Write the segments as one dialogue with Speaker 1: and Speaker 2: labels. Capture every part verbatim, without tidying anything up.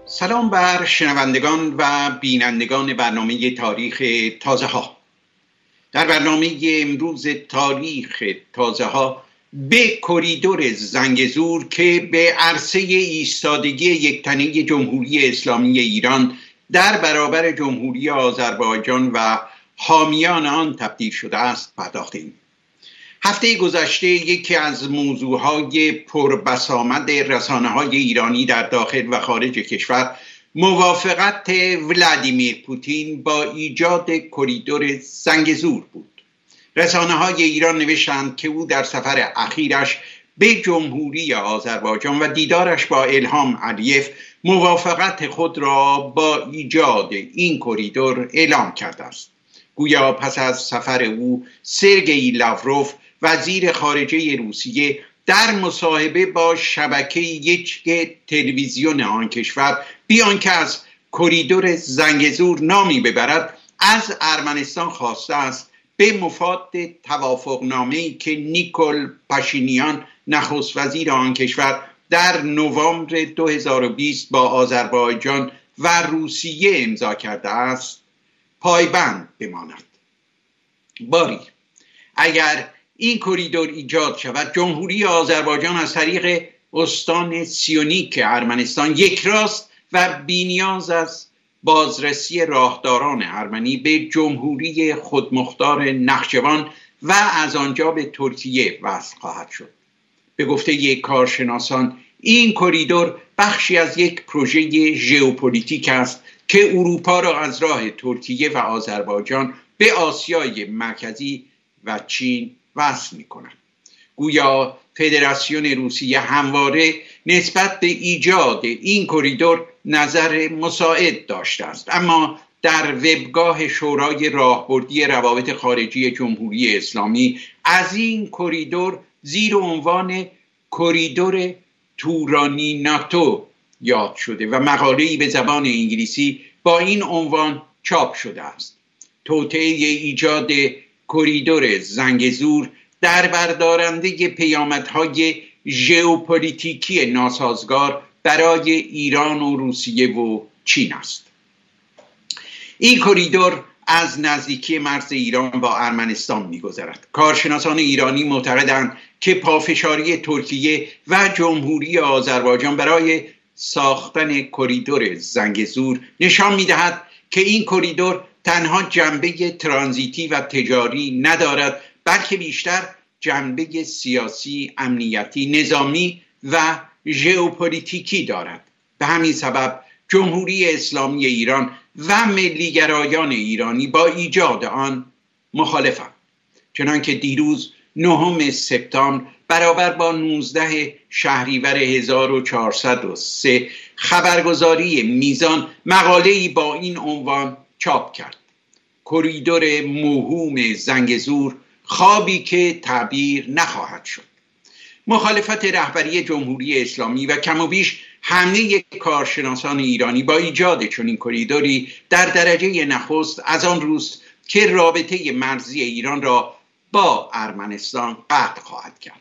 Speaker 1: سلام بر شنوندگان و بینندگان برنامه تاریخ تازه ها. در برنامه امروز تاریخ تازه ها به کریدور زنگزور که به عرصه ایستادگی یکتنه جمهوری اسلامی ایران در برابر جمهوری آذربایجان و حامیان آن تبدیل شده است پرداختیم. هفته گذشته یکی از موضوعهای پربسامد رسانه‌های ایرانی در داخل و خارج کشور موافقت ولادیمیر پوتین با ایجاد کریدور زنگزور بود. رسانه‌های ایران نوشتند که او در سفر اخیرش به جمهوری آذربایجان و دیدارش با الهام علیف موافقت خود را با ایجاد این کریدور اعلام کرده است. گویا پس از سفر او سرگئی لاوروف وزیر خارجه روسیه در مصاحبه با شبکه یک تلویزیون آن کشور بیان که از کریدور زنگزور نامی ببرد از ارمنستان خواسته است به مفاد توافقنامه‌ای که نیکول پاشینیان نخست وزیر آن کشور در نوامبر دو هزار و بیست با آذربایجان و روسیه امضا کرده است پایبند بماند. باری اگر این کریدور ایجاد شود، جمهوری آذربایجان از طریق استان سیونیک ارمنستان یک راست و بی‌نیاز از بازرسی راهداران ارمنی به جمهوری خودمختار نخچوان و از آنجا به ترکیه وصل خواهد شد. به گفته یک کارشناسان این کریدور بخشی از یک پروژه ژئوپلیتیک است که اروپا را از راه ترکیه و آذربایجان به آسیای مرکزی و چین وصل می کند. گویا فدراسیون روسیه همواره نسبت به ایجاد این کریدور نظر مساعد داشته است، اما در وبگاه شورای راهبردی روابط خارجی جمهوری اسلامی از این کریدور زیر عنوان کریدور تورانی ناتو یاد شده و مقاله‌ای به زبان انگلیسی با این عنوان چاپ شده است. توطئه ایجاد کریدور زنگزور در بردارنده پیامدهای ژئوپلیتیکی ناسازگار برای ایران و روسیه و چین است. این کریدور از نزدیکی مرز ایران با ارمنستان می‌گذرد. کارشناسان ایرانی معتقدند که پافشاری ترکیه و جمهوری آذربایجان برای ساختن کریدور زنگزور نشان می‌دهد که این کریدور تنها جنبه ترانزیتی و تجاری ندارد، بلکه بیشتر جنبه سیاسی، امنیتی، نظامی و ژئوپلیتیکی دارد. به همین سبب جمهوری اسلامی ایران و ملیگرایان ایرانی با ایجاد آن مخالفند. چنانکه دیروز نهم سپتامبر برابر با نوزده شهریور هزار و چهارصد و سه خبرگزاری میزان مقاله‌ای با این عنوان چاپ کرد: کریدور موهوم زنگزور، خوابی که تعبیر نخواهد شد. مخالفت رهبری جمهوری اسلامی و کم و بیش همه کارشناسان ایرانی با ایجاد چنین کریدوری در درجه نخست از آن روز که رابطه مرزی ایران را با ارمنستان قطع خواهد کرد.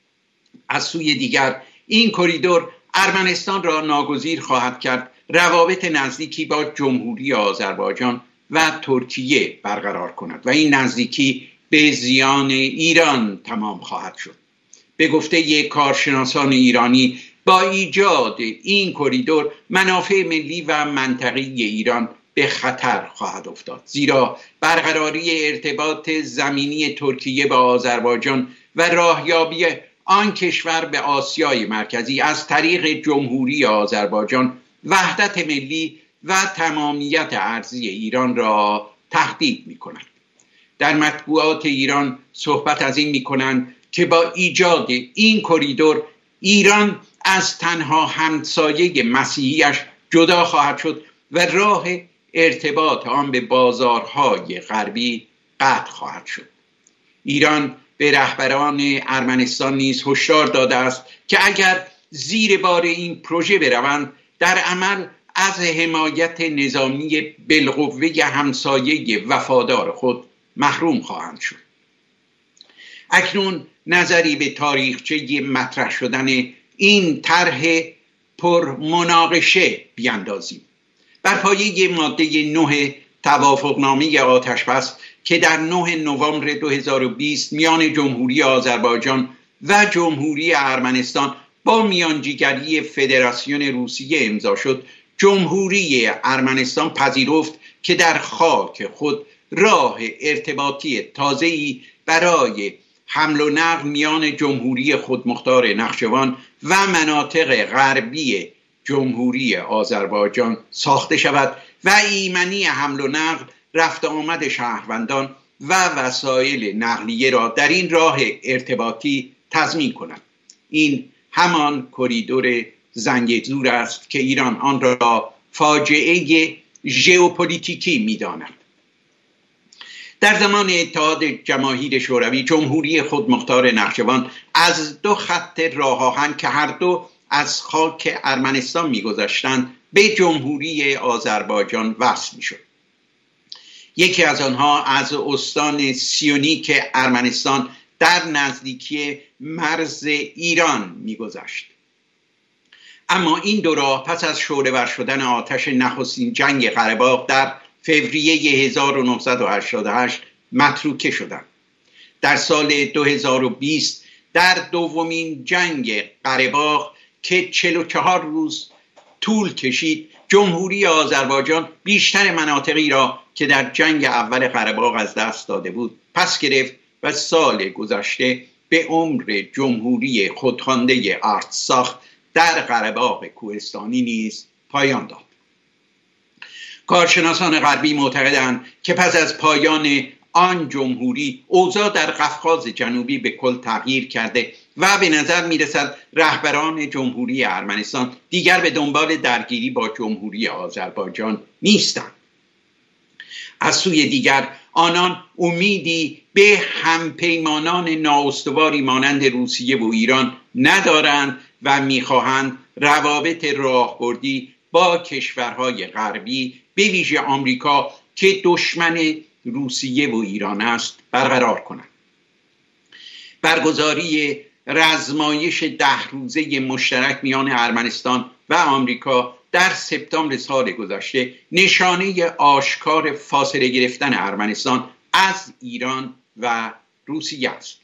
Speaker 1: از سوی دیگر این کریدور ارمنستان را ناگزیر خواهد کرد روابط نزدیکی با جمهوری آذربایجان و ترکیه برقرار کند و این نزدیکی به زیان ایران تمام خواهد شد. به گفته یک کارشناسان ایرانی با ایجاد این کریدور منافع ملی و منطقه‌ای ایران به خطر خواهد افتاد، زیرا برقراری ارتباط زمینی ترکیه با آذربایجان و راهیابی آن کشور به آسیای مرکزی از طریق جمهوری آذربایجان وحدت ملی و تمامیت ارضی ایران را تهدید می کند. در مطبوعات ایران صحبت از این می کنند که با ایجاد این کریدور ایران از تنها همسایه مسیحیش جدا خواهد شد و راه ارتباط آن به بازارهای غربی قطع خواهد شد. ایران به رهبران ارمنستان نیز هشدار داده است که اگر زیر بار این پروژه بروند در عمل از حمایت نظامی بالقوه همسایه وفادار خود محروم خواهند شد. اکنون نظری به تاریخچه مطرح شدن این طرح پر مناقشه بیاندازیم. بر پایه ماده نه توافقنامه آتشبس که در نه نوامبر دو هزار و بیست میان جمهوری آذربایجان و جمهوری ارمنستان با میانجیگری فدراسیون روسیه امضا شد، جمهوری ارمنستان پذیرفت که در خاک خود راه ارتباطی تازه‌ای برای حمل و نقل میان جمهوری خودمختار نخچوان و مناطق غربی جمهوری آذربایجان ساخته شود و ایمنی حمل و نقل، رفت آمد شهروندان و وسایل نقلیه را در این راه ارتباطی تضمین کند. این همان کریدور زنگزور است که ایران آن را فاجعه ژئوپلیتیکی می‌داند. در زمان اتحاد جماهیر شوروی، جمهوری خودمختار نخچوان از دو خط راه آهن که هر دو از خاک ارمنستان می‌گذشتند به جمهوری آذربایجان وصل می‌شد. یکی از آنها از استان سیونیک ارمنستان در نزدیکی مرز ایران می‌گذشت. اما این دو راه پس از شعله‌ور شدن آتش نخستین جنگ قره‌باغ در فوریه هزار و نهصد و هشتاد و هشت متروکه شدند. در سال دو هزار و بیست در دومین جنگ قره‌باغ که چهل و چهار روز طول کشید، جمهوری آذربایجان بیشتر مناطقی را که در جنگ اول قره‌باغ از دست داده بود پس گرفت و سال گذشته به عمر جمهوری خودخوانده آرتساخ در قره‌باغ کوهستانی نیز پایان داد. کارشناسان غربی معتقدند که پس از پایان آن جمهوری اوضاع در قفقاز جنوبی به کل تغییر کرده و به نظر می‌رسد رهبران جمهوری ارمنستان دیگر به دنبال درگیری با جمهوری آذربایجان نیستند. از سوی دیگر آنان امیدی به همپیمانان نااستواری مانند روسیه و ایران ندارند و می‌خواهند روابط راهبردی با کشورهای غربی به ویژه آمریکا که دشمن روسیه و ایران است برقرار کنند. برگزاری رزمایش ده روزه مشترک میان ارمنستان و آمریکا در سپتامبر سال گذشته نشانه آشکار فاصله گرفتن ارمنستان از ایران و روسیه است.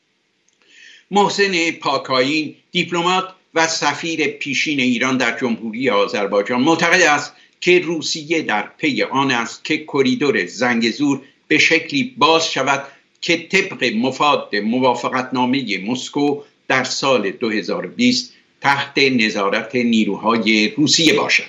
Speaker 1: محسن پاکاین، دیپلمات و سفیر پیشین ایران در جمهوری آذربایجان، معتقد است که روسیه در پی آن است که کریدور زنگزور به شکلی باز شود که طبق مفاد موافقتنامه مسکو در سال دو هزار و بیست تحت نظارت نیروهای روسیه باشد.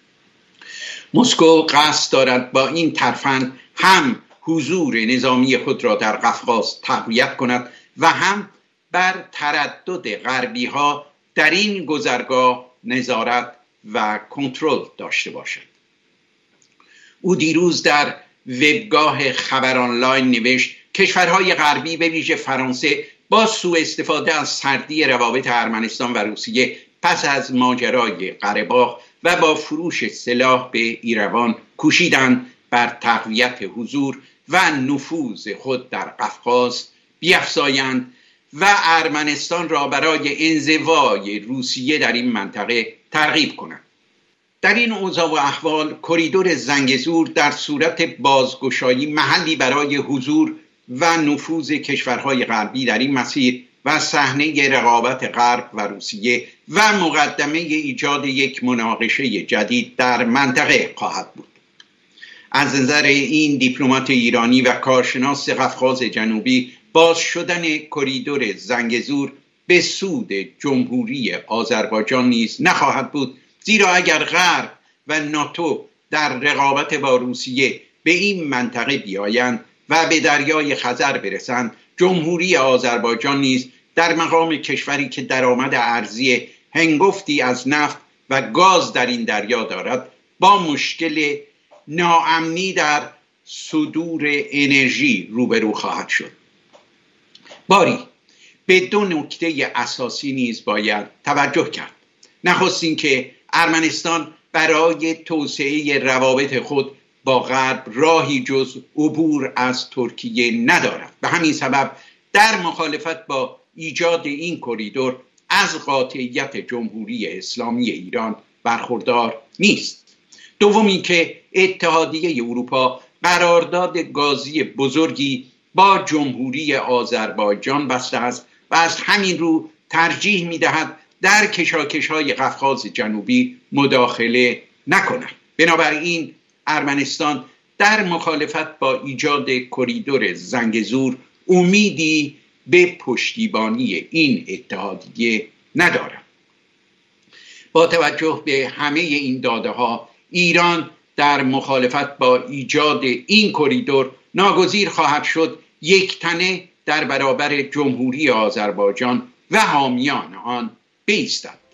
Speaker 1: مسکو قصد دارد با این ترفند هم حضور نظامی خود را در قفقاز تقویت کند و هم بر تردد غربی ها در این گذرگاه نظارت و کنترل داشته باشد. او دیروز در وبگاه خبر آنلاین نوشت کشورهای غربی به ویژه فرانسه با سوء استفاده از سردی روابط ارمنستان و روسیه پس از ماجرای قره‌باغ و با فروش سلاح به ایروان کوشیدند بر تقویت حضور و نفوذ خود در قفقاز بیفزایند و ارمنستان را برای انزوای روسیه در این منطقه ترغیب کنند. در این اوضاع و احوال کریدور زنگزور در صورت بازگشایی محلی برای حضور و نفوذ کشورهای غربی در این مسیر و صحنه رقابت غرب و روسیه و مقدمه ایجاد یک مناقشه جدید در منطقه خواهد بود. از نظر این دیپلمات ایرانی و کارشناس قفقاز جنوبی، باز شدن کریدور زنگزور به سود جمهوری آذربایجان نیز نخواهد بود، زیرا اگر غرب و ناتو در رقابت با روسیه به این منطقه بیایند و به دریای خزر برسند، جمهوری آذربایجان نیز در مقام کشوری که درآمد ارزی هنگفتی از نفت و گاز در این دریا دارد با مشکل ناامنی در صدور انرژی روبرو خواهد شد. باری به دو نکته اساسی نیز باید توجه کرد. نخستین که ارمنستان برای توسعه روابط خود با غرب راهی جز عبور از ترکیه ندارد. به همین سبب در مخالفت با ایجاد این کریدور از قاطعیت جمهوری اسلامی ایران برخوردار نیست. دومی که اتحادیه اروپا قرارداد گازی بزرگی با جمهوری آذربایجان بسته است و از همین رو ترجیح می‌دهد در کشاکش‌های قفقاز جنوبی مداخله نکند. بنابراین ارمنستان در مخالفت با ایجاد کریدور زنگزور امیدی به پشتیبانی این اتحادیه ندارد. با توجه به همه این داده‌ها، ایران در مخالفت با ایجاد این کریدور ناگزیر خواهد شد یک تنه در برابر جمهوری آذربایجان و حامیان آن بایستد.